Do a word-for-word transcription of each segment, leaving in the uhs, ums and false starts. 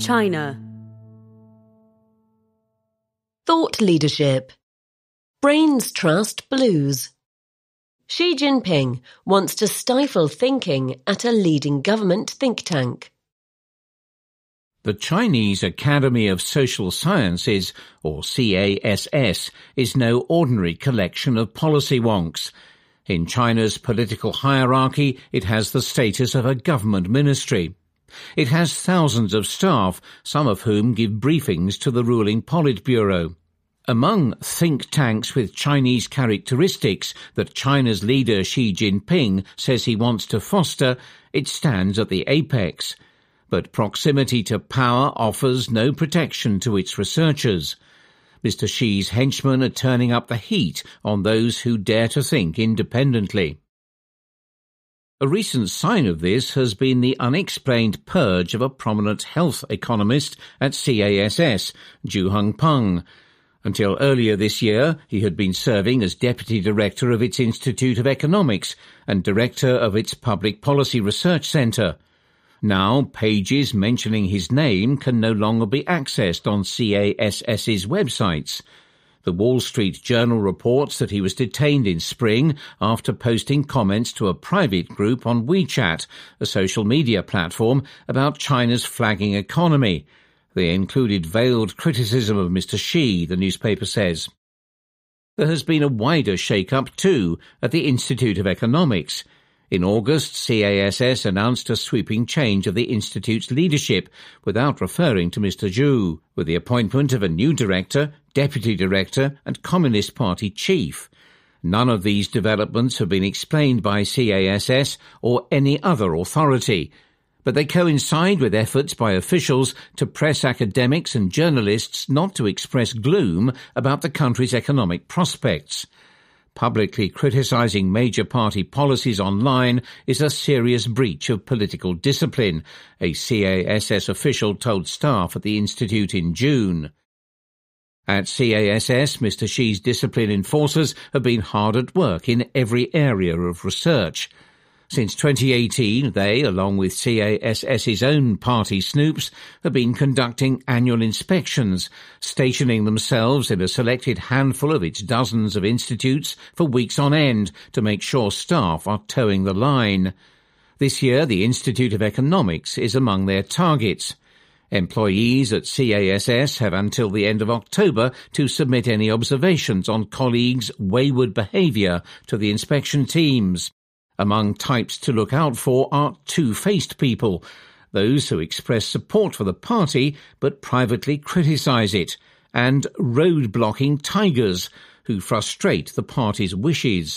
China. Thought leadership. Brains Trust blues. Xi Jinping wants to stifle thinking at a leading government think tank. The Chinese Academy of Social Sciences, or C A S S, is no ordinary collection of policy wonks. In China's political hierarchy, it has the status of a government ministry. It has thousands of staff, some of whom give briefings to the ruling Politburo. Among think tanks with Chinese characteristics that China's leader Xi Jinping says he wants to foster, it stands at the apex. But proximity to power offers no protection to its researchers. Mister Xi's henchmen are turning up the heat on those who dare to think independently. A recent sign of this has been the unexplained purge of a prominent health economist at C A S S, Zhu Hengpeng. Until earlier this year, he had been serving as Deputy Director of its Institute of Economics and Director of its Public Policy Research Centre. Now, pages mentioning his name can no longer be accessed on C A S S's websites. The Wall Street Journal reports that he was detained in spring after posting comments to a private group on WeChat, a social media platform, about China's flagging economy. They included veiled criticism of Mister Xi, the newspaper says. There has been a wider shake-up, too, at the Institute of Economics. In August, C A S S announced a sweeping change of the Institute's leadership without referring to Mister Zhu, with the appointment of a new director, deputy director and Communist Party chief. None of these developments have been explained by C A S S or any other authority, but they coincide with efforts by officials to press academics and journalists not to express gloom about the country's economic prospects. Publicly criticising major party policies online is a serious breach of political discipline, a C A S S official told staff at the Institute in June. At C A S S, Mister Xi's discipline enforcers have been hard at work in every area of research. Since twenty eighteen, they, along with C A S S's own party snoops, have been conducting annual inspections, stationing themselves in a selected handful of its dozens of institutes for weeks on end to make sure staff are towing the line. This year, the Institute of Economics is among their targets. Employees at C A S S have until the end of October to submit any observations on colleagues' wayward behaviour to the inspection teams. Among types to look out for are two-faced people, those who express support for the party but privately criticise it, and road-blocking tigers who frustrate the party's wishes.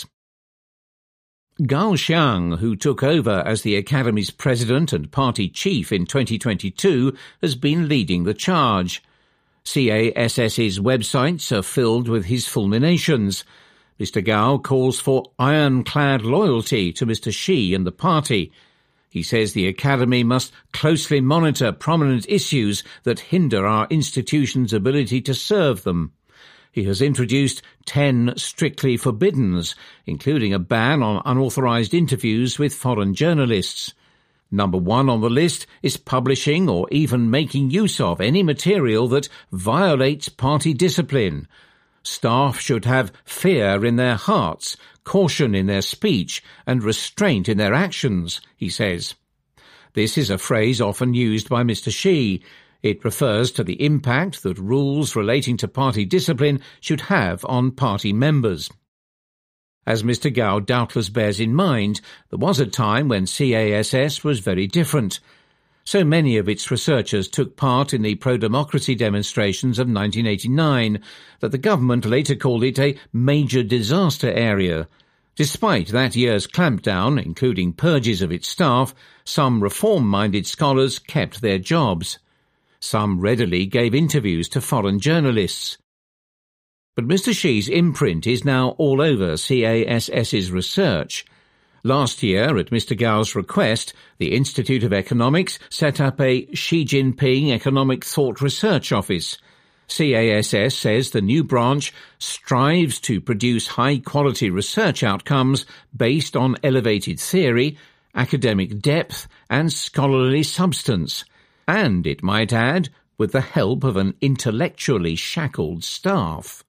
Gao Xiang, who took over as the Academy's president and party chief in twenty twenty-two, has been leading the charge. C A S S's websites are filled with his fulminations. Mister Gao calls for ironclad loyalty to Mister Xi and the party. He says the Academy must closely monitor prominent issues that hinder our institution's ability to serve them. He has introduced ten strictly forbiddens, including a ban on unauthorized interviews with foreign journalists. Number one on the list is publishing or even making use of any material that violates party discipline. Staff should have fear in their hearts, caution in their speech, and restraint in their actions, he says. This is a phrase often used by Mister Xi. It refers to the impact that rules relating to party discipline should have on party members. As Mister Gao doubtless bears in mind, there was a time when C A S S was very different. So many of its researchers took part in the pro-democracy demonstrations of nineteen eighty-nine that the government later called it a major disaster area. Despite that year's clampdown, including purges of its staff, some reform-minded scholars kept their jobs. Some readily gave interviews to foreign journalists. But Mister Xi's imprint is now all over C A S S's research. Last year, at Mister Gao's request, the Institute of Economics set up a Xi Jinping Economic Thought Research Office. C A S S says the new branch strives to produce high-quality research outcomes based on elevated theory, academic depth and scholarly substance. and, it might add, with the help of an intellectually shackled staff.